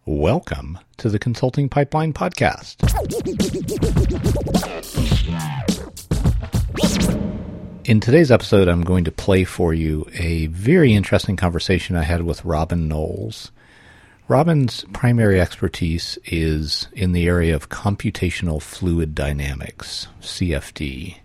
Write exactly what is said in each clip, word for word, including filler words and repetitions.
Welcome to the Consulting Pipeline Podcast. In today's episode, I'm going to play for you a very interesting conversation I had with Robin Knowles. Robin's primary expertise is in the area of computational fluid dynamics, C F D.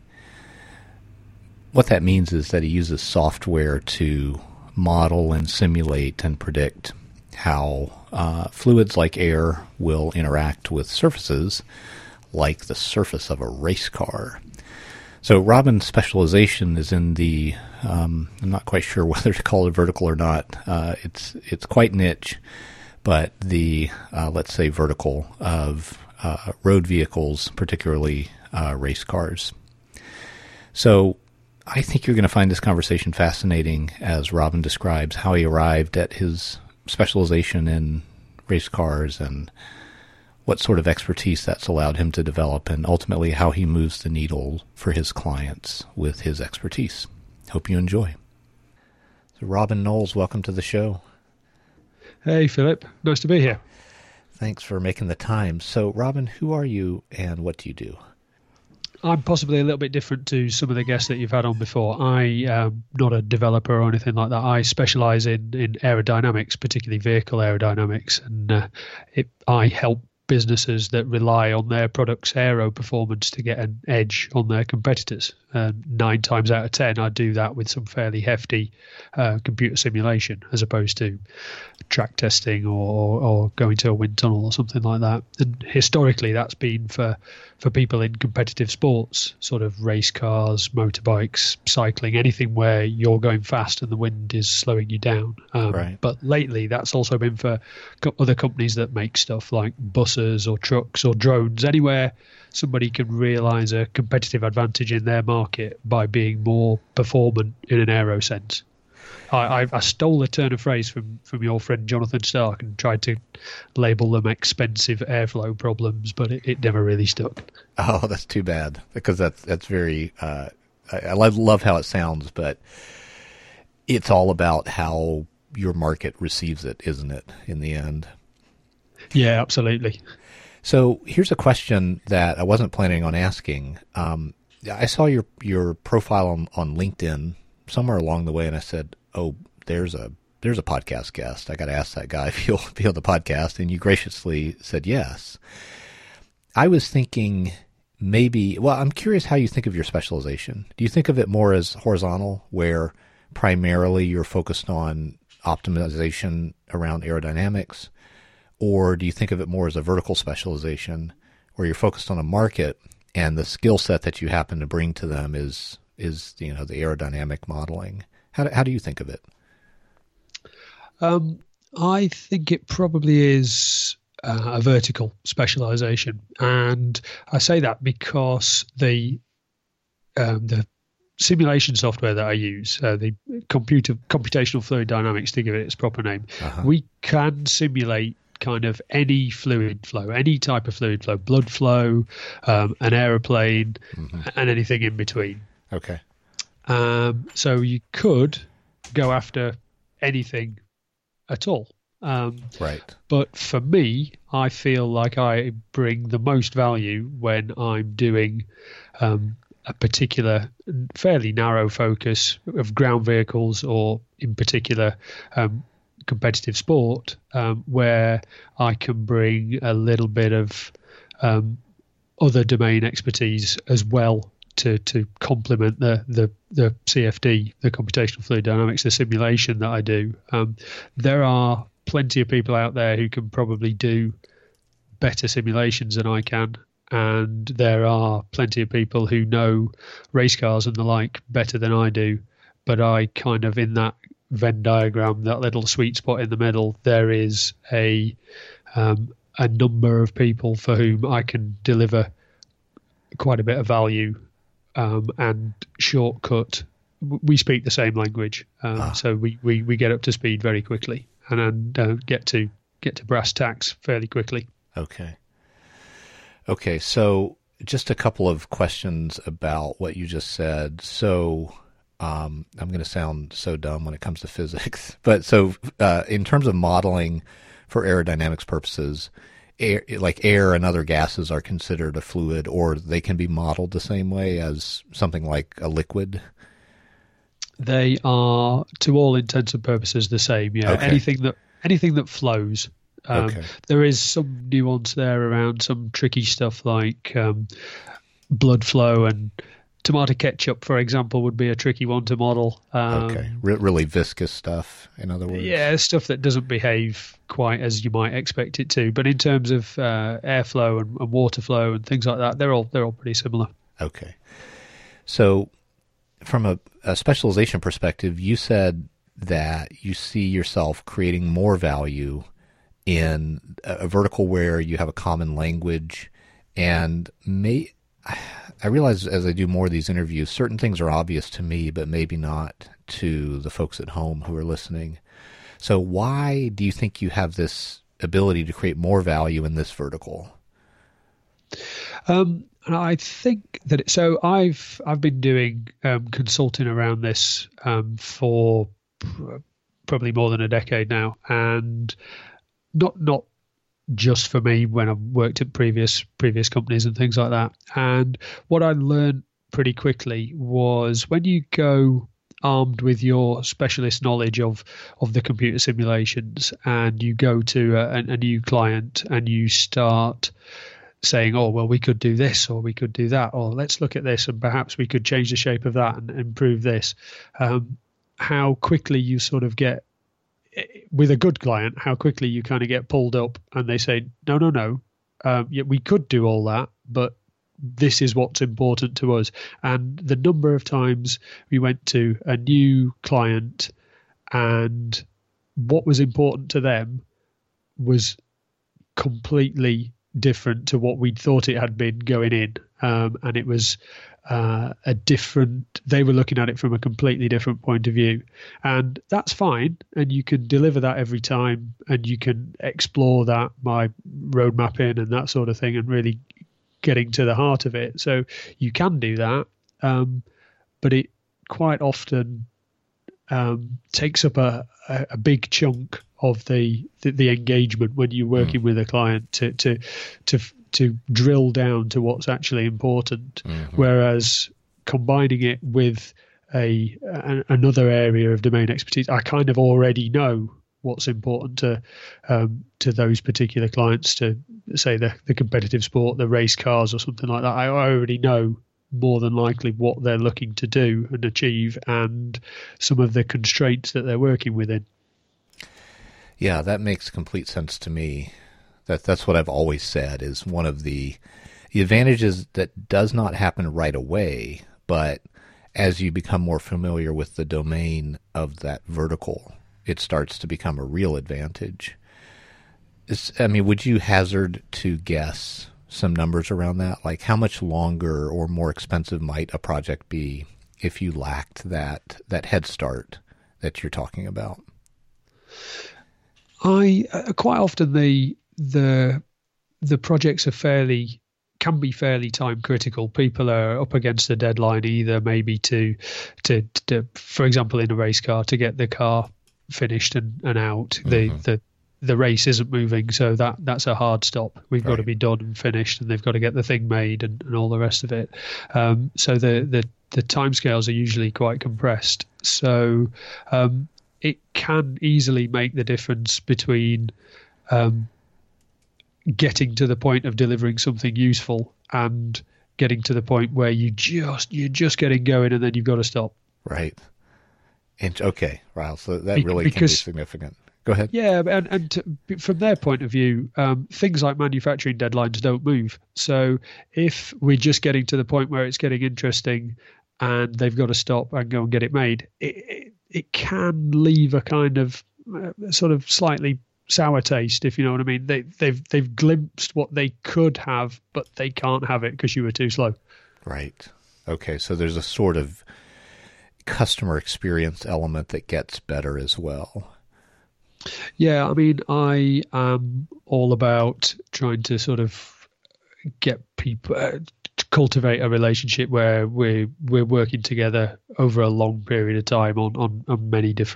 What that means is that he uses software to model and simulate and predict how uh, fluids like air will interact with surfaces like the surface of a race car. So Robin's specialization is in the, um, I'm not quite sure whether to call it vertical or not. Uh, it's it's quite niche, but the, uh, let's say, vertical of uh, road vehicles, particularly uh, race cars. So I think you're going to find this conversation fascinating as Robin describes how he arrived at his specialization in race cars and what sort of expertise that's allowed him to develop, and ultimately how he moves the needle for his clients with his expertise. Hope you enjoy. So Robin Knowles, welcome to the show. Hey, Philip. Nice to be here. Thanks for making the time. So, Robin, who are you and what do you do? I'm possibly a little bit different to some of the guests that you've had on before. I am not a developer or anything like that. I specialize in, in aerodynamics, particularly vehicle aerodynamics, and uh, it, I help businesses that rely on their product's aero performance to get an edge on their competitors. Uh, nine times out of ten, I do that with some fairly hefty uh, computer simulation as opposed to track testing or, or going to a wind tunnel or something like that. And historically, that's been for, for people in competitive sports, sort of race cars, motorbikes, cycling, anything where you're going fast and the wind is slowing you down. Um, right. But lately, that's also been for co- other companies that make stuff like buses or trucks or drones, anywhere somebody can realize a competitive advantage in their market by being more performant in an aero sense. I, I, I stole a turn of phrase from, from your friend Jonathan Stark and tried to label them expensive airflow problems, but it, it never really stuck. Oh, that's too bad, because that's that's very, uh, I, I love, love how it sounds, but it's all about how your market receives it, isn't it, in the end? Yeah, absolutely. So here's a question that I wasn't planning on asking. Um, I saw your your profile on, on LinkedIn somewhere along the way, and I said, "Oh, there's a there's a podcast guest. I got to ask that guy if he'll be on the podcast." And you graciously said yes. I was thinking maybe. Well, I'm curious how you think of your specialization. Do you think of it more as horizontal, where primarily you're focused on optimization around aerodynamics? Or do you think of it more as a vertical specialization where you're focused on a market and the skill set that you happen to bring to them is, is you know, the aerodynamic modeling? How do, how do you think of it? Um, I think it probably is uh, a vertical specialization. And I say that because the um, the simulation software that I use, uh, the computer computational fluid dynamics, to give it its proper name, uh-huh. we can simulate kind of any fluid flow, any type of fluid flow, blood flow, um, an aeroplane, mm-hmm. and anything in between. Okay. Um, so you could go after anything at all. Um, right. But for me, I feel like I bring the most value when I'm doing um, a particular fairly narrow focus of ground vehicles, or in particular um, competitive sport, um, where I can bring a little bit of um, other domain expertise as well to to complement the, the the C F D, the computational fluid dynamics, the simulation that I do. Um, there are plenty of people out there who can probably do better simulations than I can, and there are plenty of people who know race cars and the like better than I do, but I kind of, in that Venn diagram, that little sweet spot in the middle, there is a um, a number of people for whom I can deliver quite a bit of value um, and shortcut. We speak the same language, um, ah. so we, we, we get up to speed very quickly and, and uh, get to get to brass tacks fairly quickly. Okay. Okay, so just a couple of questions about what you just said. So Um, I'm going to sound so dumb when it comes to physics, but so uh, in terms of modeling for aerodynamics purposes, air, like air and other gases are considered a fluid, or they can be modeled the same way as something like a liquid? They are, to all intents and purposes, the same. Yeah, Okay. anything that anything that flows. Um, Okay. There is some nuance there around some tricky stuff like um, blood flow, and tomato ketchup, for example, would be a tricky one to model. Um, Okay. Re- really viscous stuff, in other words? Yeah, stuff that doesn't behave quite as you might expect it to. But in terms of uh, airflow and, and water flow and things like that, they're all they're all pretty similar. Okay. So from a, a specialization perspective, you said that you see yourself creating more value in a, a vertical where you have a common language, and may I realize as I do more of these interviews, certain things are obvious to me, but maybe not to the folks at home who are listening. So why do you think you have this ability to create more value in this vertical? Um, and I think that it, so. I've I've been doing um, consulting around this um, for pr- probably more than a decade now, and not not just for me when I've worked at previous previous companies and things like that. And what I learned pretty quickly was when you go armed with your specialist knowledge of of the computer simulations, and you go to a, a new client and you start saying, oh, well, we could do this, or we could do that, or let's look at this, and perhaps we could change the shape of that and improve this. Um, how quickly you sort of get, with a good client, how quickly you kind of get pulled up and they say, no, no, no, um, yeah, we could do all that, but this is what's important to us. And the number of times we went to a new client and what was important to them was completely different to what we'd thought it had been going in. Um, and it was uh, a different, they were looking at it from a completely different point of view. And that's fine. And you can deliver that every time, and you can explore that by road mapping and that sort of thing, and really getting to the heart of it. So you can do that. Um, but it quite often um, takes up a, a, a big chunk of the, the the engagement when you're working mm. with a client to to to to drill down to what's actually important. Mm-hmm. Whereas combining it with a, a another area of domain expertise, I kind of already know what's important to um, to those particular clients, to say the the competitive sport, the race cars or something like that. I already know more than likely what they're looking to do and achieve, and some of the constraints that they're working within. Yeah, that makes complete sense to me. That that's what I've always said is one of the the advantages that does not happen right away, but as you become more familiar with the domain of that vertical, it starts to become a real advantage. It's, I mean, would you hazard to guess some numbers around that? Like how much longer or more expensive might a project be if you lacked that that head start that you're talking about? I uh, quite often the the the projects are fairly can be fairly time critical. People are up against a deadline, either maybe to to, to for example in a race car, to get the car finished and, and out. Mm-hmm. The the the race isn't moving, so that that's a hard stop. We've right. got to be done and finished, and they've got to get the thing made and, and all the rest of it. Um, so the the the timescales are usually quite compressed. So um, it can easily make the difference between um, getting to the point of delivering something useful and getting to the point where you just you're just getting going and then you've got to stop. Right. And, okay, wow. So that really because, can be significant. Go ahead. Yeah, and and to, from their point of view, um, things like manufacturing deadlines don't move. So if we're just getting to the point where it's getting interesting and they've got to stop and go and get it made, it, it, it can leave a kind of uh, sort of slightly sour taste, if you know what I mean. They, they've they've glimpsed what they could have, but they can't have it because you were too slow. Right. Okay, so there's a sort of customer experience element that gets better as well. Yeah, I mean, I am all about trying to sort of get people uh, to cultivate a relationship where we're we're working together over a long period of time on on, on many different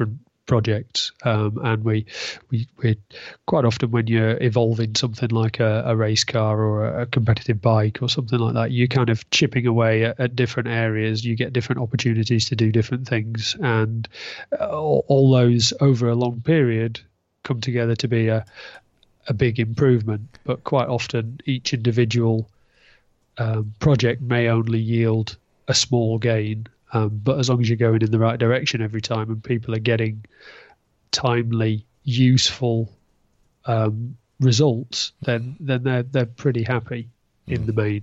projects, um, and we we we quite often, when you're evolving something like a, a race car or a, a competitive bike or something like that, you're kind of chipping away at, at different areas. You get different opportunities to do different things, and all, all those over a long period come together to be a a big improvement. But quite often, each individual um, project may only yield a small gain. Um, but as long as you're going in the right direction every time and people are getting timely, useful um, results, then then they're they're pretty happy in mm. the main.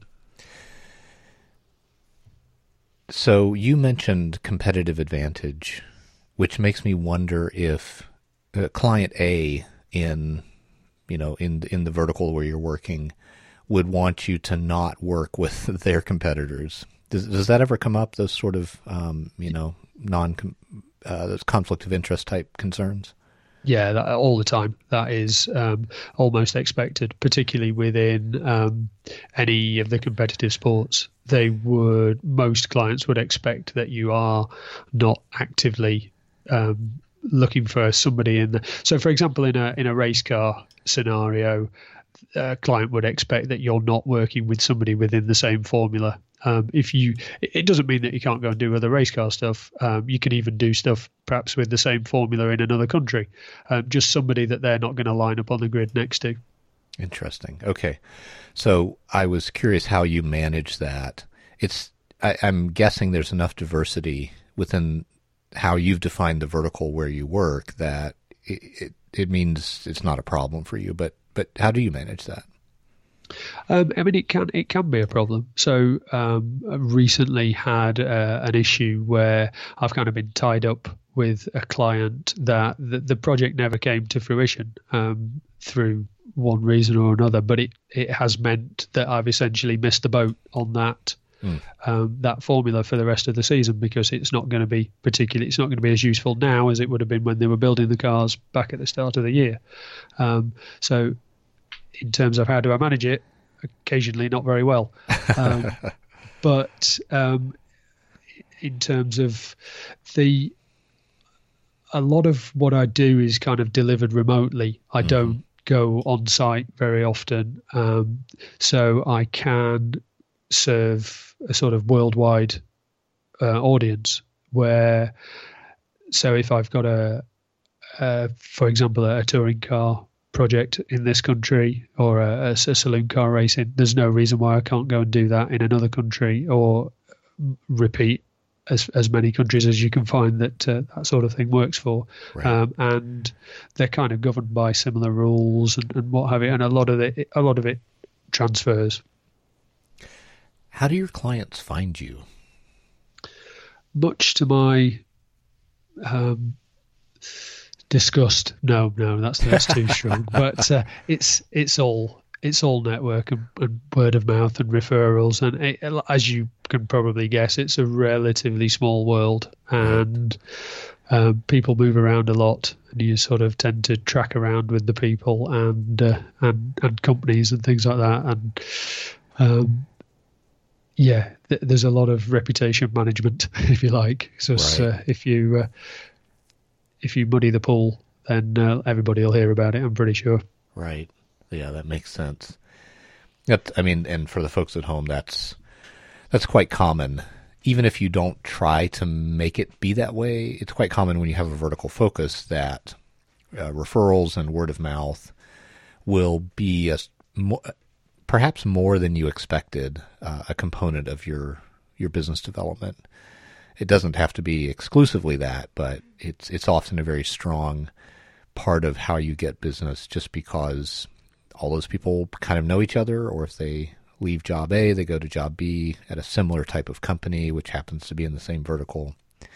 So you mentioned competitive advantage, which makes me wonder if uh, client A in you know in in the vertical where you're working would want you to not work with their competitors. Does, does that ever come up, those sort of, um, you know, non uh, those conflict of interest type concerns? Yeah, that, all the time. That is um, almost expected, particularly within um, any of the competitive sports. They would, most clients would expect that you are not actively um, looking for somebody in the. So, for example, in a in a race car scenario, a client would expect that you're not working with somebody within the same formula. Um, if you, it doesn't mean that you can't go and do other race car stuff. Um, you can even do stuff perhaps with the same formula in another country. Um, just somebody that they're not going to line up on the grid next to. Interesting. Okay, so I was curious how you manage that. It's I, I'm guessing there's enough diversity within how you've defined the vertical where you work that it, it, it means it's not a problem for you. But but how do you manage that? Um, I mean, it can it can be a problem. So um, I recently had uh, an issue where I've kind of been tied up with a client that the, the project never came to fruition um, through one reason or another. But it, it has meant that I've essentially missed the boat on that mm. um, that formula for the rest of the season, because it's not going to be particularly it's not going to be as useful now as it would have been when they were building the cars back at the start of the year. Um, so. In terms of how do I manage it, occasionally not very well. Um, but um, in terms of the, a lot of what I do is kind of delivered remotely. I mm-hmm. don't go on site very often. Um, so I can serve a sort of worldwide uh, audience where, so if I've got a, a for example, a, a touring car project in this country or a, a, a saloon car racing, there's no reason why I can't go and do that in another country or repeat as as many countries as you can find that uh, that sort of thing works for. Right. Um, and they're kind of governed by similar rules and, and what have you, and a lot of it a lot of it transfers. How do your clients find you? Much to my um disgust. No, no, that's that's too strong. But uh, it's it's all it's all network and, and word of mouth and referrals, and it, as you can probably guess, it's a relatively small world, and um, people move around a lot, and you sort of tend to track around with the people and uh, and and companies and things like that, and um, yeah, th- there's a lot of reputation management, if you like. So right. uh, if you uh, if you muddy the pool, then uh, everybody will hear about it, I'm pretty sure. Right. Yeah, that makes sense. That, I mean, and for the folks at home, that's that's quite common. Even if you don't try to make it be that way, it's quite common when you have a vertical focus that uh, referrals and word of mouth will be a, mo- perhaps more than you expected uh, a component of your your business development. It doesn't have to be exclusively that, but it's it's often a very strong part of how you get business, just because all those people kind of know each other, or if they leave job A, they go to job B at a similar type of company, which happens to be in the same vertical.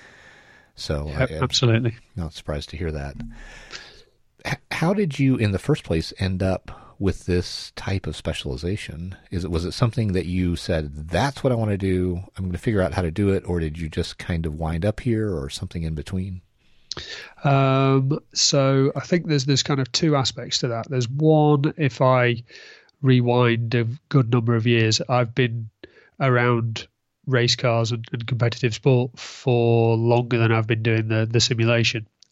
So yep, I, absolutely. I'm not surprised to hear that. H- how did you, in the first place, end up with this type of specialization? Is it was it something that you said, that's what I want to do, I'm going to figure out how to do it, or did you just kind of wind up here, or something in between? Um, so I think there's there's kind of two aspects to that. There's one, if I rewind a good number of years, I've been around race cars and, and competitive sport for longer than I've been doing the, the simulation.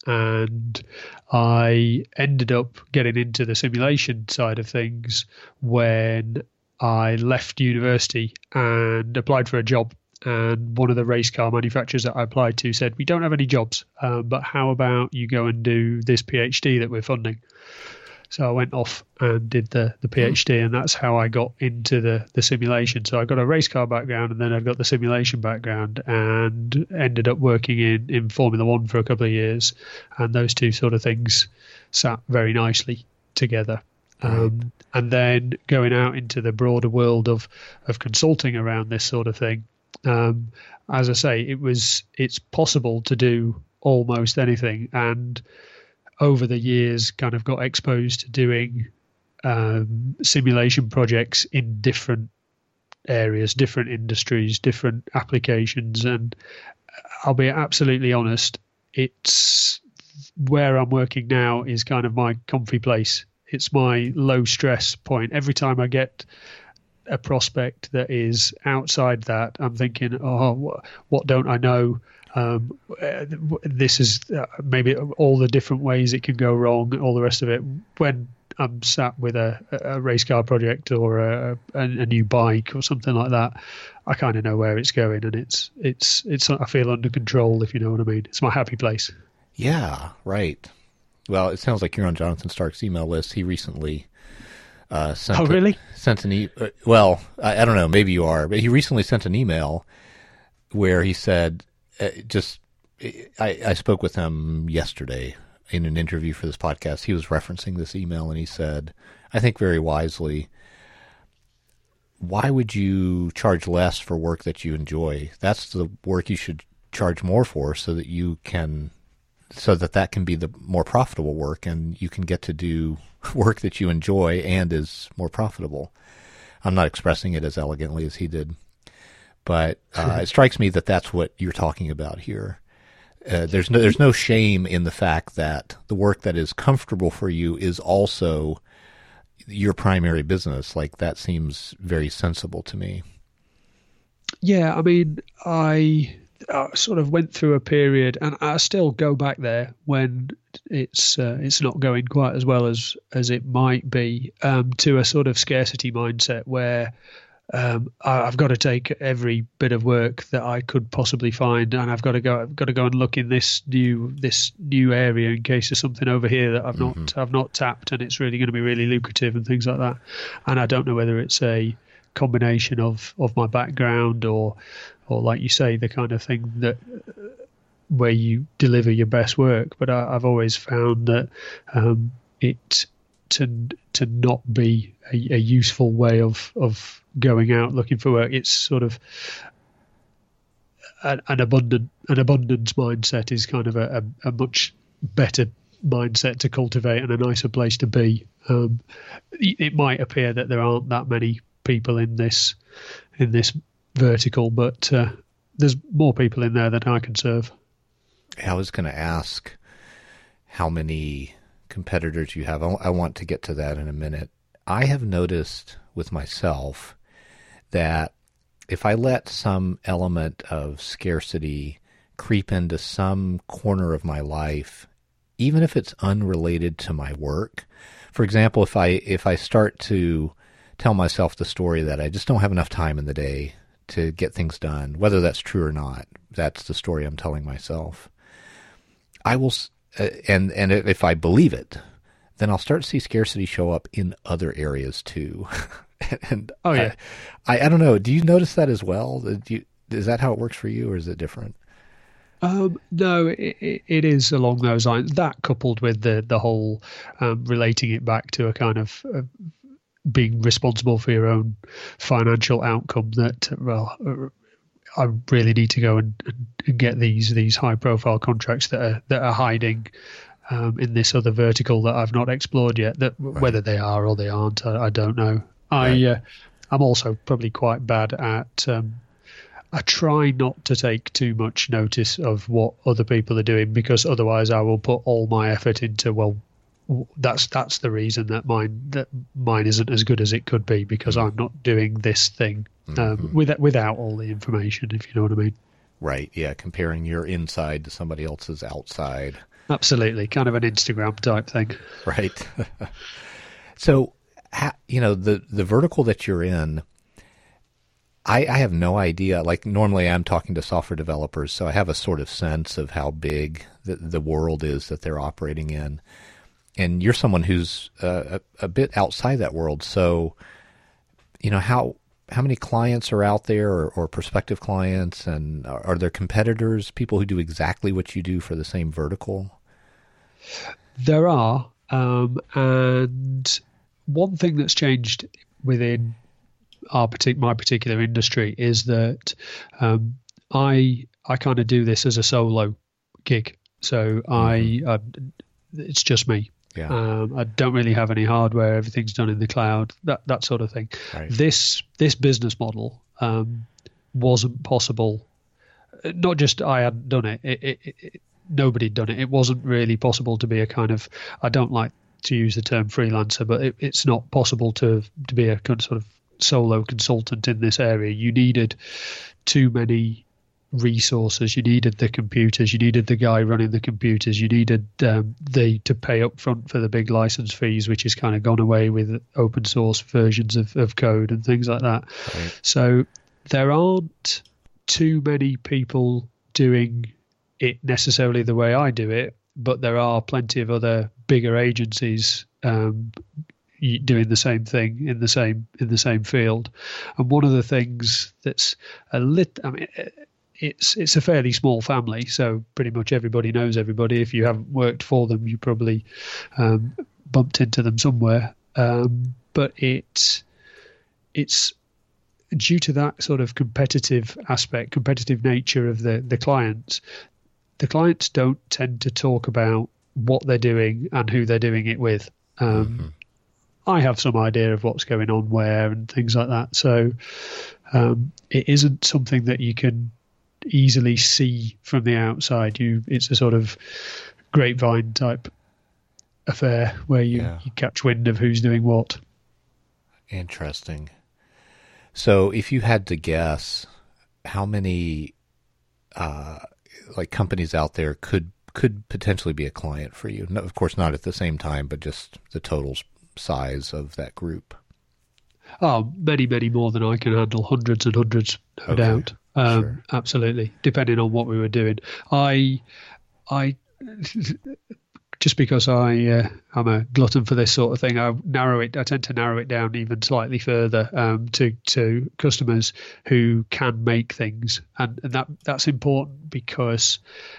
And I ended up getting into the simulation side of things when I left university and applied for a job. And one of the race car manufacturers that I applied to said, we don't have any jobs, um, but how about you go and do this PhD that we're funding? So I went off and did the, the PhD, and that's how I got into the, the simulation. So I got a race car background, and then I got the simulation background, and ended up working in, in Formula One for a couple of years. And those two sort of things sat very nicely together. Um, and then going out into the broader world of, of consulting around this sort of thing. Um, as I say, it was it's possible to do almost anything, and over the years kind of got exposed to doing um, simulation projects in different areas, different industries, different applications. And I'll be absolutely honest, it's where I'm working now is kind of my comfy place. It's my low stress point. Every time I get a prospect that is outside that, I'm thinking, oh, what don't I know? Um, this is uh, maybe all the different ways it can go wrong, all the rest of it. When I'm sat with a, a race car project or a, a, a new bike or something like that, I kind of know where it's going, and it's it's it's I feel under control, if you know what I mean. It's my happy place. Yeah, right. Well, it sounds like you're on Jonathan Stark's email list. He recently uh, sent oh really a, sent an e- uh, well, I, I don't know, maybe you are, but he recently sent an email where he said. Uh, just, I, I spoke with him yesterday in an interview for this podcast. He was referencing this email, and he said, I think very wisely, why would you charge less for work that you enjoy? That's the work you should charge more for, so that you can, so that that can be the more profitable work, and you can get to do work that you enjoy and is more profitable. I'm not expressing it as elegantly as he did. But uh, it strikes me that that's what you're talking about here. Uh, there's no there's no shame in the fact that the work that is comfortable for you is also your primary business. Like, that seems very sensible to me. Yeah, I mean, I, I sort of went through a period, and I still go back there when it's uh, it's not going quite as well as as it might be, um, to a sort of scarcity mindset where. Um, I, I've got to take every bit of work that I could possibly find, and I've got to go. I've got to go and look in this new this new area in case there's something over here that I've mm-hmm. not I've not tapped, and it's really going to be really lucrative and things like that. And I don't know whether it's a combination of, of my background or or like you say, the kind of thing that uh, where you deliver your best work. But I, I've always found that um, it to to not be a, a useful way of of going out looking for work. It's sort of an, an abundant an abundance mindset is kind of a, a, a much better mindset to cultivate and a nicer place to be. Um, it might appear that there aren't that many people in this in this vertical, but uh, there's more people in there than I can serve. I was going to ask how many competitors you have. I, I want to get to that in a minute. I have noticed with myself that if I let some element of scarcity creep into some corner of my life, even if it's unrelated to my work, for example, if I if I start to tell myself the story that I just don't have enough time in the day to get things done, whether that's true or not, that's the story I'm telling myself. I will, uh, and and if I believe it, then I'll start to see scarcity show up in other areas too. and oh yeah, I, I I don't know. Do you notice that as well? Do you, is that how it works for you, or is it different? Um, no, it, it is along those lines. That coupled with the the whole um, relating it back to a kind of uh, being responsible for your own financial outcome. That well, uh, I really need to go and, and get these these high profile contracts that are that are hiding. Um, in this other vertical that I've not explored yet, that right. whether they are or they aren't, I, I don't know. I, right. uh, I'm also probably quite bad at, um, I try not to take too much notice of what other people are doing, because otherwise I will put all my effort into, well, that's that's the reason that mine that mine isn't as good as it could be, because mm-hmm. I'm not doing this thing um, mm-hmm. with, without all the information, if you know what I mean. Right, yeah, comparing your inside to somebody else's outside. Absolutely, kind of an Instagram type thing. Right. So, you know, the, the vertical that you're in, I, I have no idea. Like normally I'm talking to software developers, so I have a sort of sense of how big the, the world is that they're operating in. And you're someone who's uh, a, a bit outside that world. So, you know, how how many clients are out there or, or prospective clients, and are, are there competitors, people who do exactly what you do for the same vertical? There are. Um, and one thing that's changed within our partic- my particular industry is that um, I I kind of do this as a solo gig. So mm-hmm. I, I it's just me. Yeah. Um, I don't really have any hardware. Everything's done in the cloud. That that sort of thing. Right. This this business model um, wasn't possible. Not just I hadn't done it. It, it, it. Nobody had done it. It wasn't really possible to be a kind of. I don't like to use the term freelancer, but it, it's not possible to to be a kind of sort of solo consultant in this area. You needed too many resources. You needed the computers. You needed the guy running the computers. You needed um, the to pay up front for the big license fees, which has kind of gone away with open source versions of, of code and things like that. Right. So there aren't too many people doing it necessarily the way I do it, but there are plenty of other bigger agencies um, doing the same thing in the same in the same field. And one of the things that's a lit, I mean, it's it's a fairly small family, so pretty much everybody knows everybody. If you haven't worked for them, you probably um, bumped into them somewhere. Um, but it it's due to that sort of competitive aspect, competitive nature of the the clients. The clients don't tend to talk about what they're doing and who they're doing it with. Um, mm-hmm. I have some idea of what's going on where and things like that. So um, it isn't something that you can easily see from the outside. You, it's a sort of grapevine type affair where you, yeah. you catch wind of who's doing what. Interesting. So if you had to guess, how many uh, like companies out there could could potentially be a client for you? No, of course, not at the same time, but just the total size of that group. Oh, many, many more than I can handle. Hundreds and hundreds, no okay. doubt. Um, sure. Absolutely, depending on what we were doing. I, I, just because I, uh, I'm a glutton for this sort of thing, I narrow it. I tend to narrow it down even slightly further um, to to customers who can make things, and, and that that's important because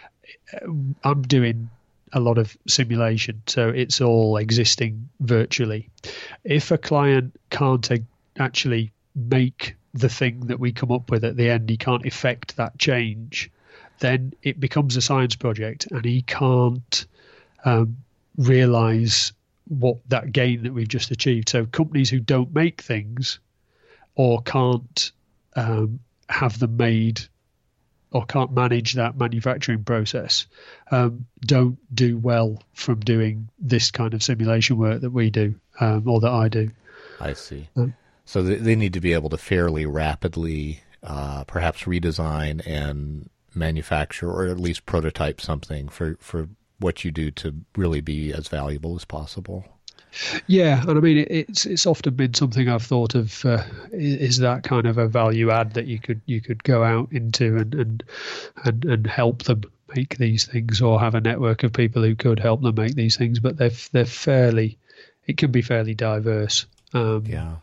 I'm doing a lot of simulation, so it's all existing virtually. If a client can't actually make the thing that we come up with at the end, he can't effect that change, then it becomes a science project, and he can't um, realize what that gain that we've just achieved. So companies who don't make things or can't um, have them made or can't manage that manufacturing process um, don't do well from doing this kind of simulation work that we do um, or that I do. I see. Um, so they, they need to be able to fairly rapidly uh, perhaps redesign and manufacture or at least prototype something for, for what you do to really be as valuable as possible. Yeah, and I mean it, it's it's often been something I've thought of. Uh, is that kind of a value add that you could you could go out into and and and, and help them make these things, or have a network of people who could help them make these things? But they're they're fairly, it can be fairly diverse. Um, yeah.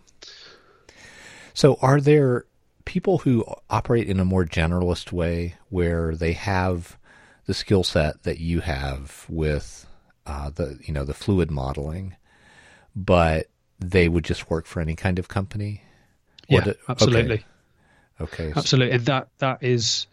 So, are there people who operate in a more generalist way, where they have the skill set that you have with uh, the you know the fluid modeling, but they would just work for any kind of company? Yeah, do, absolutely. Okay. okay. Absolutely. And that, that is,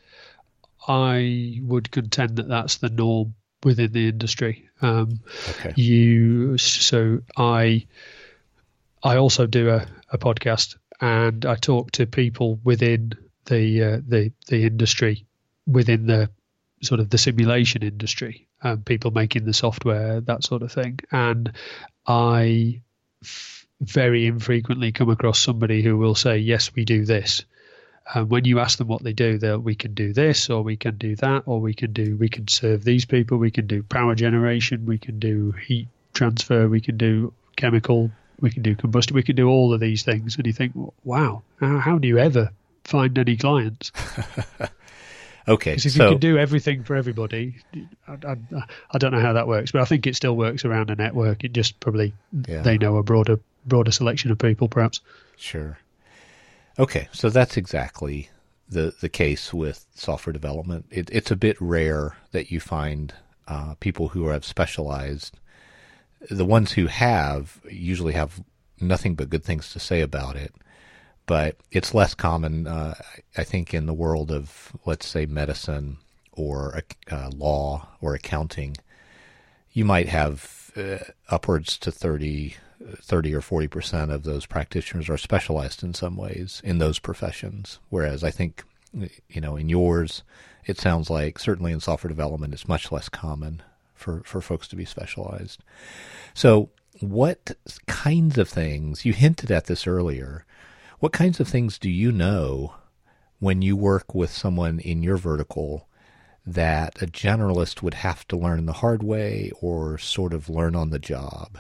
I would contend that that's the norm within the industry. Um, okay. You, so I, I also do a, a podcast, and I talk to people within the, uh, the, the industry, within the sort of the simulation industry, um, people making the software, that sort of thing. And I f- very infrequently come across somebody who will say, yes, we do this. And when you ask them what they do, they'll, we can do this, or we can do that, or we can do, we can serve these people, we can do power generation, we can do heat transfer, we can do chemical, we can do combustion, we can do all of these things. And you think, wow, how, how do you ever find any clients? Okay, because if so, you can do everything for everybody, I, I, I don't know how that works, but I think it still works around a network. It just probably, yeah. they know a broader broader selection of people, perhaps. Sure. Okay, so that's exactly the the case with software development. It, it's a bit rare that you find uh, people who have specialized. The ones who have usually have nothing but good things to say about it. But it's less common, uh, I think, in the world of, let's say, medicine or uh, law or accounting. You might have uh, upwards to thirty, thirty or forty percent of those practitioners are specialized in some ways in those professions. Whereas I think, you know, in yours, it sounds like certainly in software development, it's much less common for, for folks to be specialized. So what kinds of things, you hinted at this earlier, what kinds of things do you know when you work with someone in your vertical that a generalist would have to learn the hard way or sort of learn on the job?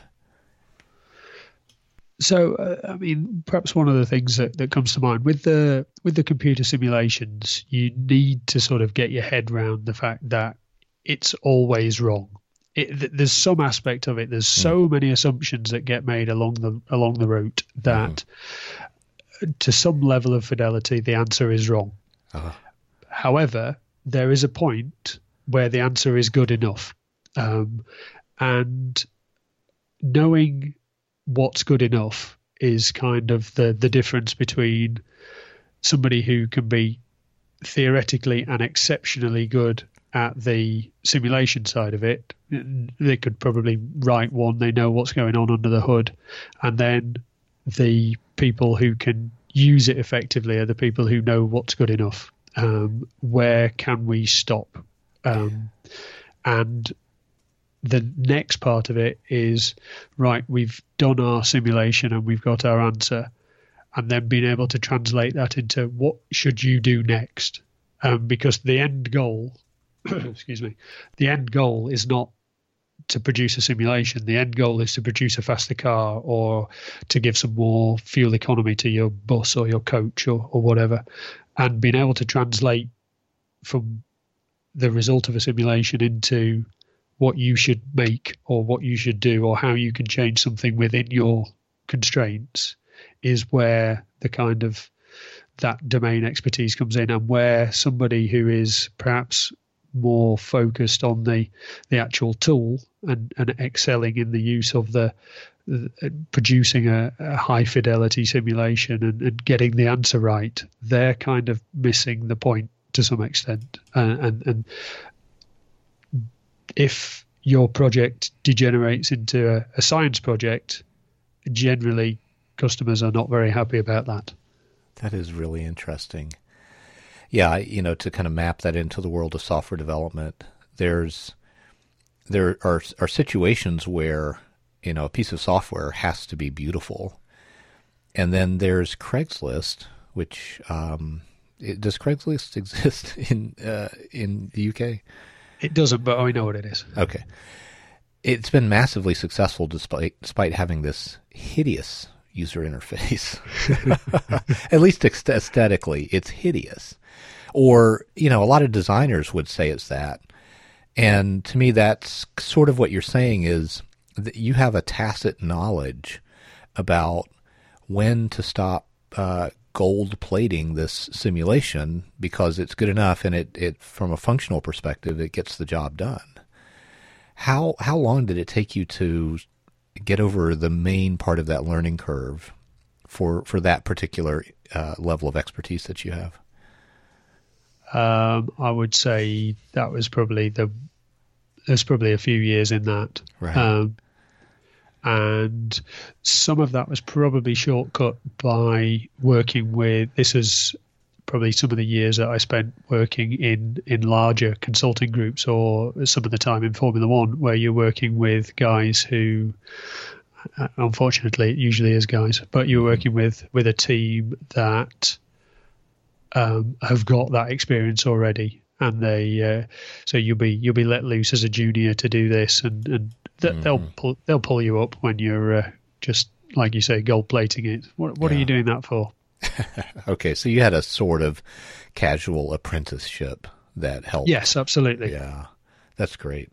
So, uh, I mean, perhaps one of the things that, that comes to mind with the with the computer simulations, you need to sort of get your head around the fact that it's always wrong. It, there's some aspect of it. There's so mm. many assumptions that get made along the along the route that. Mm. To some level of fidelity, the answer is wrong. Uh-huh. However, there is a point where the answer is good enough. Um, and knowing what's good enough is kind of the, the difference between somebody who can be theoretically and exceptionally good at the simulation side of it. They could probably write one, they know what's going on under the hood, and then the people who can use it effectively are the people who know what's good enough. Um, where can we stop? Um, and the next part of it is, right, we've done our simulation and we've got our answer, and then being able to translate that into what should you do next? Um, because the end goal, excuse me, the end goal is not to produce a simulation. The end goal is to produce a faster car or to give some more fuel economy to your bus or your coach or, or whatever. And being able to translate from the result of a simulation into what you should make or what you should do or how you can change something within your constraints is where the kind of that domain expertise comes in, and where somebody who is perhaps more focused on the the actual tool and, and excelling in the use of the, the producing a, a high fidelity simulation and, and getting the answer right, they're kind of missing the point to some extent. Uh, and, and if your project degenerates into a, a science project, generally customers are not very happy about that. That is really interesting. Yeah, you know, to kind of map that into the world of software development, there's there are are situations where, you know, a piece of software has to be beautiful, and then there's Craigslist, which um, it, does Craigslist exist in uh, in the U K? It doesn't, but I know what it is. Okay, it's been massively successful despite despite having this hideous user interface. At least aesthetically, it's hideous. Or, you know, a lot of designers would say it's that. And to me, that's sort of what you're saying is that you have a tacit knowledge about when to stop uh, gold plating this simulation because it's good enough and it, it from a functional perspective, it gets the job done. How how long did it take you to get over the main part of that learning curve for, for that particular uh, level of expertise that you have? Um, I would say that was probably the there's probably a few years in that, right. um, and some of that was probably shortcut by working with. This is probably some of the years that I spent working in in larger consulting groups, or some of the time in Formula One, where you're working with guys who, uh, unfortunately, it usually is guys, but you're working with with a team that um, have got that experience already, and they uh, so you'll be you'll be let loose as a junior to do this, and and th- mm-hmm. they'll pull they'll pull you up when you're uh, just like you say, gold plating it. What what yeah. are you doing that for? Okay, so you had a sort of casual apprenticeship that helped. Yes, absolutely. Yeah, that's great.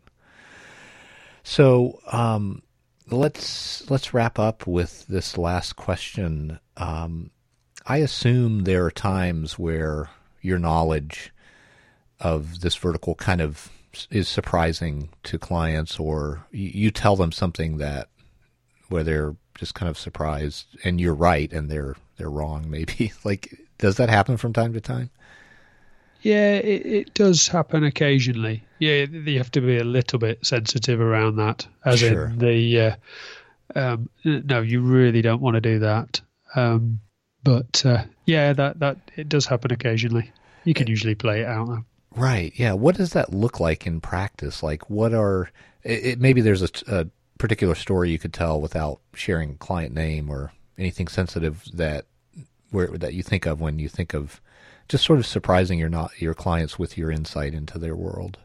So um, let's let's wrap up with this last question. Um, I assume there are times where your knowledge of this vertical kind of is surprising to clients, or you, you tell them something that where they're just kind of surprised, and you're right, and they're they're wrong. Maybe like, does that happen from time to time? Yeah, it, it does happen occasionally. Yeah, you have to be a little bit sensitive around that. As sure. in the, uh, um, no, you really don't want to do that. Um, but uh, yeah, that that it does happen occasionally. You can it, usually play it out though. Right. Yeah. What does that look like in practice? Like, what are it, it, maybe there's a, a particular story you could tell without sharing client name or anything sensitive that where that you think of when you think of just sort of surprising your not your clients with your insight into their world.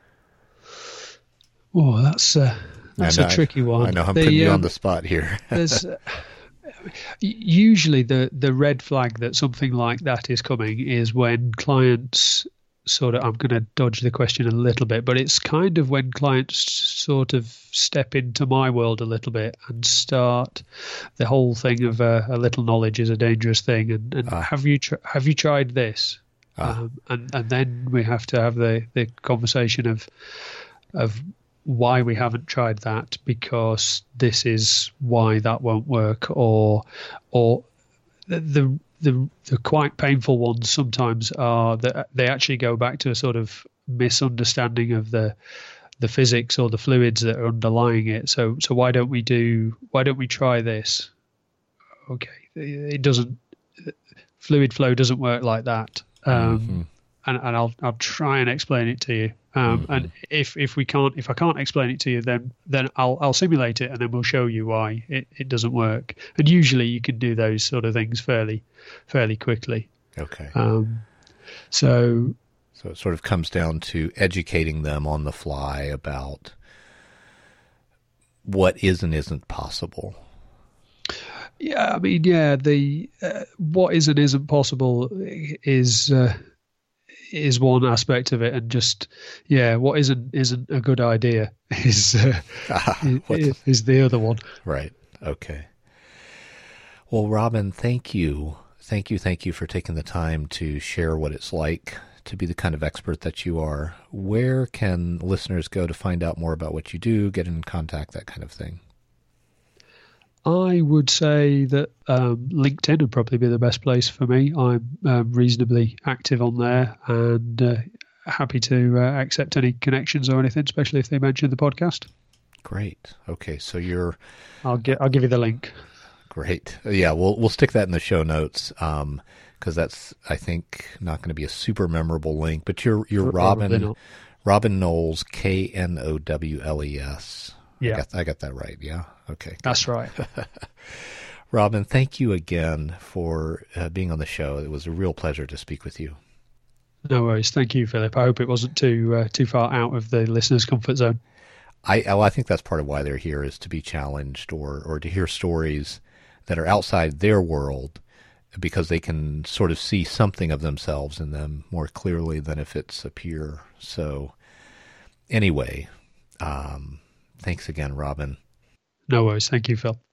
Oh, that's uh, that's know, a tricky one. I know I'm the, putting you um, on the spot here. there's uh, usually the the red flag that something like that is coming is when clients sort of, I'm going to dodge the question a little bit, but it's kind of when clients sort of step into my world a little bit and start the whole thing of uh, a little knowledge is a dangerous thing. And, and uh, have you tr- have you tried this? Uh, um, and and then we have to have the, the conversation of of why we haven't tried that, because this is why that won't work, or or the the The, the quite painful ones sometimes are that they actually go back to a sort of misunderstanding of the the physics or the fluids that are underlying it. So so why don't we do why don't we try this? Okay, it doesn't. Fluid flow doesn't work like that. Um, mm-hmm. and, and I'll I'll try and explain it to you. Um, mm-hmm. And if, if we can't if I can't explain it to you, then then I'll I'll simulate it, and then we'll show you why it, it doesn't work. And usually you can do those sort of things fairly fairly quickly. Okay. Um, so so it sort of comes down to educating them on the fly about what is and isn't possible. Yeah, I mean, yeah, the uh, what is and isn't possible is. Uh, is one aspect of it, and just yeah what isn't isn't a good idea is uh, is, is the other one. Right. Okay. Well, Robin, thank you thank you thank you for taking the time to share what it's like to be the kind of expert that you are. Where can listeners go to find out more about what you do, get in contact, that kind of thing? I would say that um, LinkedIn would probably be the best place for me. I'm um, reasonably active on there, and uh, happy to uh, accept any connections or anything, especially if they mention the podcast. Great. Okay, so you're. I'll get. I'll give you the link. Great. Yeah, we'll we'll stick that in the show notes because um, that's I think not going to be a super memorable link. But you're you're Robin Robin Knowles, K N O W L E S. Yeah, I got, I got that right. Yeah. Okay. That's right. Robin, thank you again for uh, being on the show. It was a real pleasure to speak with you. No worries. Thank you, Philip. I hope it wasn't too uh, too far out of the listener's comfort zone. I well, I think that's part of why they're here, is to be challenged or or to hear stories that are outside their world, because they can sort of see something of themselves in them more clearly than if it's a peer. So anyway, um, thanks again, Robin. No worries. Thank you, Phil.